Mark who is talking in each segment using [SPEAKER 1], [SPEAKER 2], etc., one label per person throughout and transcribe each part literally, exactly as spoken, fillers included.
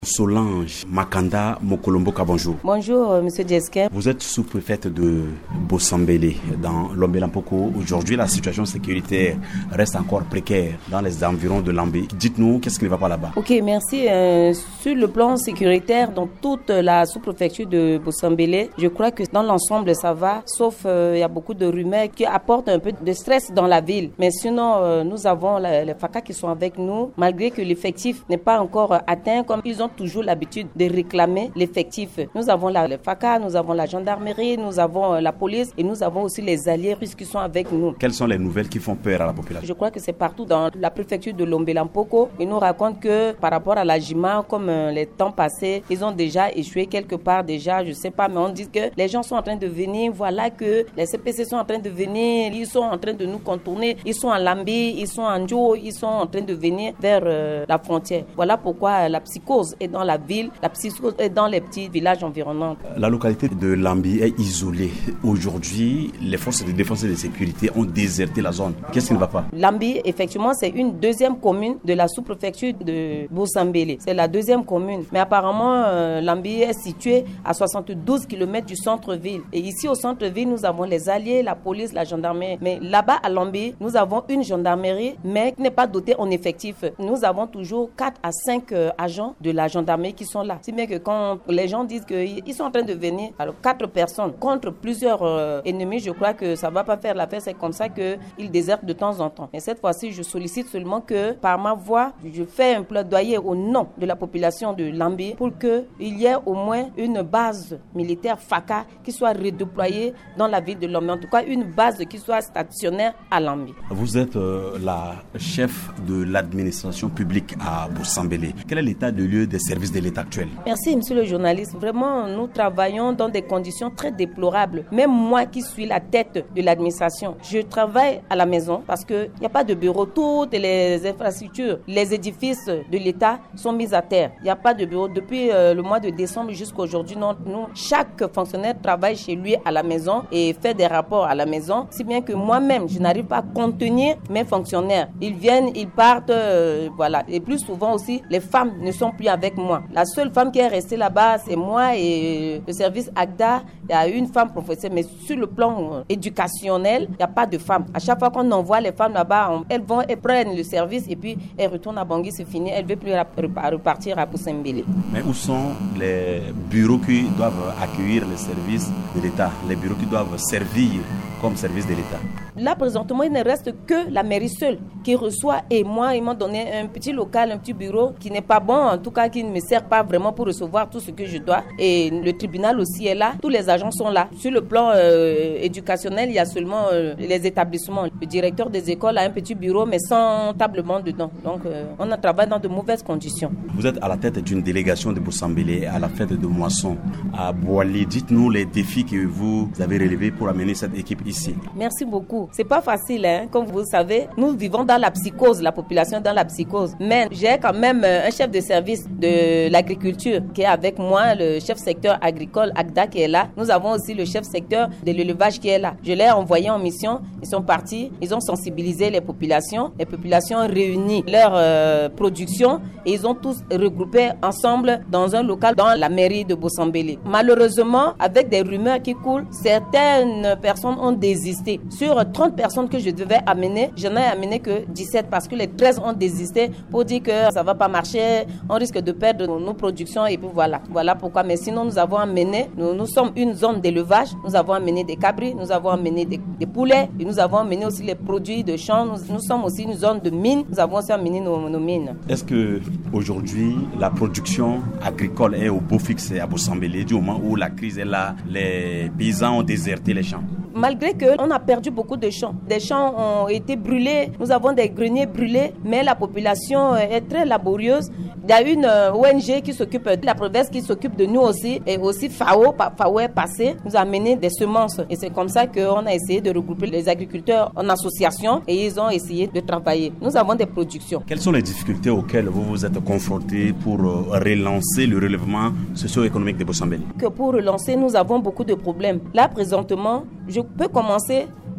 [SPEAKER 1] Solange Makanda Mokolomboka, bonjour.
[SPEAKER 2] Bonjour, euh, monsieur Djesken.
[SPEAKER 1] Vous êtes sous-préfète de Bosambélé, dans Lombe-Lampoko. Aujourd'hui, la situation sécuritaire reste encore précaire dans les environs de Lambé. Dites-nous, qu'est-ce qui ne va pas là-bas?
[SPEAKER 2] Ok, merci. Euh, sur le plan sécuritaire, dans toute la sous-préfecture de Bosambélé, je crois que dans l'ensemble, ça va, sauf il euh, y a beaucoup de rumeurs qui apportent un peu de stress dans la ville. Mais sinon, euh, nous avons la, les F A C A qui sont avec nous, malgré que l'effectif n'est pas encore atteint, comme ils ont toujours l'habitude de réclamer l'effectif. Nous avons la, le F A C A, nous avons la gendarmerie, nous avons la police et nous avons aussi les alliés russes qui sont avec nous.
[SPEAKER 1] Quelles sont les nouvelles qui font peur à la population?
[SPEAKER 2] Je crois que c'est partout dans la préfecture de Lombe-Lampoko. Ils nous racontent que par rapport à la J M A, comme euh, les temps passés, ils ont déjà échoué quelque part déjà, je sais pas, mais on dit que les gens sont en train de venir, voilà que les C P C sont en train de venir, ils sont en train de nous contourner, ils sont en Lambi, ils sont en Djo, ils sont en train de venir vers euh, la frontière. Voilà pourquoi la psychose est dans la ville, la psychose est dans les petits villages environnants.
[SPEAKER 1] La localité de Lambi est isolée. Aujourd'hui, les forces de défense et de sécurité ont déserté la zone. Qu'est-ce qui ne va pas?
[SPEAKER 2] Lambi, effectivement, c'est une deuxième commune de la sous-préfecture de Bosambélé. C'est la deuxième commune. Mais apparemment, euh, Lambi est située à soixante-douze kilomètres du centre-ville. Et ici, au centre-ville, nous avons les alliés, la police, la gendarmerie. Mais là-bas, à Lambi, nous avons une gendarmerie, mais qui n'est pas dotée en effectif. Nous avons toujours quatre à cinq euh, agents de la gendarmerie qui sont là. Si bien que quand les gens disent qu'ils sont en train de venir, alors quatre personnes contre plusieurs euh, ennemis, je crois que ça ne va pas faire l'affaire. C'est comme ça qu'ils désertent de temps en temps. Mais cette fois-ci, je sollicite seulement que par ma voix, je fais un plaidoyer au nom de la population de Lambi pour qu'il y ait au moins une base militaire F A C A qui soit redéployée dans la ville de Lombe. En tout cas, une base qui soit stationnaire à Lambi.
[SPEAKER 1] Vous êtes euh, la chef de l'administration publique à Bosambélé. Quel est l'état de lieu des services de l'État actuel?
[SPEAKER 2] Merci, monsieur le journaliste. Vraiment, nous travaillons dans des conditions très déplorables. Même moi qui suis la tête de l'administration, je travaille à la maison parce qu'il n'y a pas de bureau. Toutes les infrastructures, les édifices de l'État sont mis à terre. Il n'y a pas de bureau. Depuis euh, le mois de décembre jusqu'à aujourd'hui, nous, nous, chaque fonctionnaire travaille chez lui à la maison et fait des rapports à la maison. Si bien que moi-même, je n'arrive pas à contenir mes fonctionnaires. Ils viennent, ils partent, euh, voilà. Et plus souvent aussi, les femmes ne sont plus avec moi. La seule femme qui est restée là-bas, c'est moi et le service A C D A. Il y a une femme professeure, mais sur le plan éducationnel, il n'y a pas de femmes. À chaque fois qu'on envoie les femmes là-bas, on, elles vont, elles prennent le service et puis elles retournent à Bangui, c'est fini. Elles ne veulent plus repartir à Bosambélé.
[SPEAKER 1] Mais où sont les bureaux qui doivent accueillir les services de l'État, les bureaux qui doivent servir comme service de l'État?
[SPEAKER 2] Là, présentement, il ne reste que la mairie seule qui reçoit. Et moi, ils m'ont donné un petit local, un petit bureau qui n'est pas bon, en tout cas qui ne me sert pas vraiment pour recevoir tout ce que je dois. Et le tribunal aussi est là. Tous les agents sont là. Sur le plan euh, éducationnel, il y a seulement euh, les établissements. Le directeur des écoles a un petit bureau, mais sans tablement dedans. Donc, euh, on a travaillé dans de mauvaises conditions.
[SPEAKER 1] Vous êtes à la tête d'une délégation de Bosambélé à la fête de Moisson à Boalé. Dites-nous les défis que vous avez relevés pour amener cette équipe ici.
[SPEAKER 2] Merci beaucoup. C'est pas facile, hein. Comme vous savez, nous vivons dans la psychose, la population est dans la psychose. Mais j'ai quand même un chef de service de l'agriculture qui est avec moi, le chef secteur agricole A C D A qui est là. Nous avons aussi le chef secteur de l'élevage qui est là. Je l'ai envoyé en mission, ils sont partis, ils ont sensibilisé les populations. Les populations ont réuni leur euh, production et ils ont tous regroupé ensemble dans un local dans la mairie de Bosambélé. Malheureusement, avec des rumeurs qui coulent, certaines personnes ont désisté. Sur trente personnes que je devais amener, je n'ai amené que dix-sept parce que les treize ont désisté pour dire que ça ne va pas marcher, on risque de perdre nos, nos productions et puis voilà. Voilà pourquoi. Mais sinon, nous avons amené, nous, nous sommes une zone d'élevage, nous avons amené des cabris, nous avons amené des, des poulets et nous avons amené aussi les produits de champs. Nous, nous sommes aussi une zone de mines, nous avons aussi amené nos, nos mines.
[SPEAKER 1] Est-ce que aujourd'hui la production agricole est au beau fixe à Bosambélé du moment où la crise est là, les paysans ont déserté les champs?
[SPEAKER 2] Malgré qu'on a perdu beaucoup de champs. Des champs ont été brûlés, nous avons des greniers brûlés, mais la population est très laborieuse. Il y a une O N G qui s'occupe de la province, qui s'occupe de nous aussi, et aussi F A O, F A O est passé, nous a amené des semences. Et c'est comme ça qu'on a essayé de regrouper les agriculteurs en association et ils ont essayé de travailler. Nous avons des productions.
[SPEAKER 1] Quelles sont les difficultés auxquelles vous vous êtes confrontés pour relancer le relèvement socio-économique de Bosambélé?
[SPEAKER 2] Que pour relancer, nous avons beaucoup de problèmes. Là, présentement, je peux commencer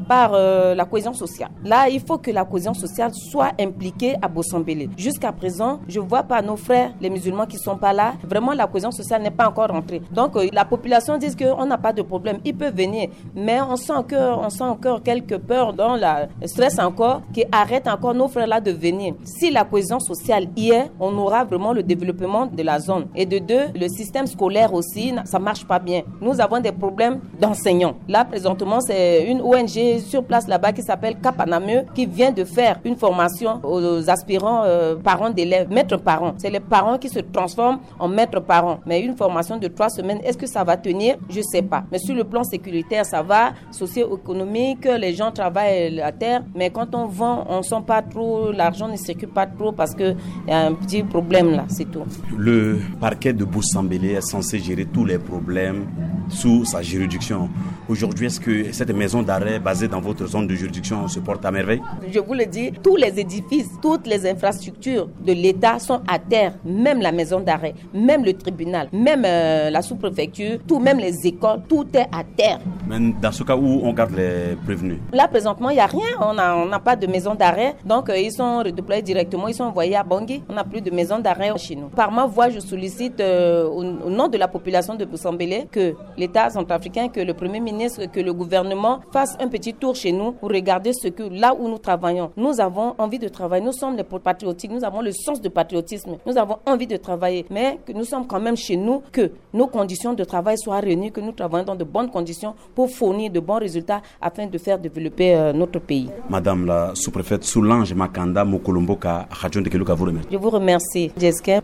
[SPEAKER 2] par euh, la cohésion sociale. Là, il faut que la cohésion sociale soit impliquée à Bossambélé. Jusqu'à présent, je vois pas nos frères, les musulmans qui sont pas là. Vraiment, la cohésion sociale n'est pas encore rentrée. Donc, euh, la population dit qu'on n'a pas de problème. Ils peuvent venir. Mais on sent, que, on sent encore quelques peurs dans la stress encore qui arrête encore nos frères là de venir. Si la cohésion sociale y est, on aura vraiment le développement de la zone. Et de deux, le système scolaire aussi, ça marche pas bien. Nous avons des problèmes d'enseignants. Là, présentement, c'est une O N G sur place là-bas qui s'appelle Capanameux qui vient de faire une formation aux aspirants euh, parents d'élèves, maîtres parents. C'est les parents qui se transforment en maîtres parents. Mais une formation de trois semaines, est-ce que ça va tenir? Je sais pas. Mais sur le plan sécuritaire, ça va. Socio-économique, les gens travaillent à terre. Mais quand on vend, on sent pas trop, l'argent ne circule pas trop parce que il y a un petit problème là, c'est tout.
[SPEAKER 1] Le parquet de Bossambélé est censé gérer tous les problèmes sous sa juridiction. Aujourd'hui, est-ce que cette maison d'arrêt basée dans votre zone de juridiction se porte à merveille?
[SPEAKER 2] Je vous le dis, tous les édifices, toutes les infrastructures de l'État sont à terre. Même la maison d'arrêt, même le tribunal, même euh, la sous-préfecture, tout, même les écoles, tout est à terre.
[SPEAKER 1] Mais dans ce cas où on garde les prévenus?
[SPEAKER 2] Là, présentement, il n'y a rien. On n'a on n'a pas de maison d'arrêt. Donc, euh, ils sont redéployés directement. Ils sont envoyés à Bangui. On n'a plus de maison d'arrêt chez nous. Par ma voix, je sollicite euh, au, au nom de la population de Bossambélé que l'État centrafricain, que le Premier ministre, que le gouvernement fasse un petit tour chez nous pour regarder ce que là où nous travaillons. Nous avons envie de travailler. Nous sommes les patriotiques. Nous avons le sens de patriotisme. Nous avons envie de travailler. Mais que nous sommes quand même chez nous, que nos conditions de travail soient réunies, que nous travaillons dans de bonnes conditions pour fournir de bons résultats afin de faire développer euh, notre pays.
[SPEAKER 1] Madame la sous-préfète Soulange Makanda Mokolomboka, Radio de Keluka vous remercie.
[SPEAKER 2] Je vous remercie, Jessica.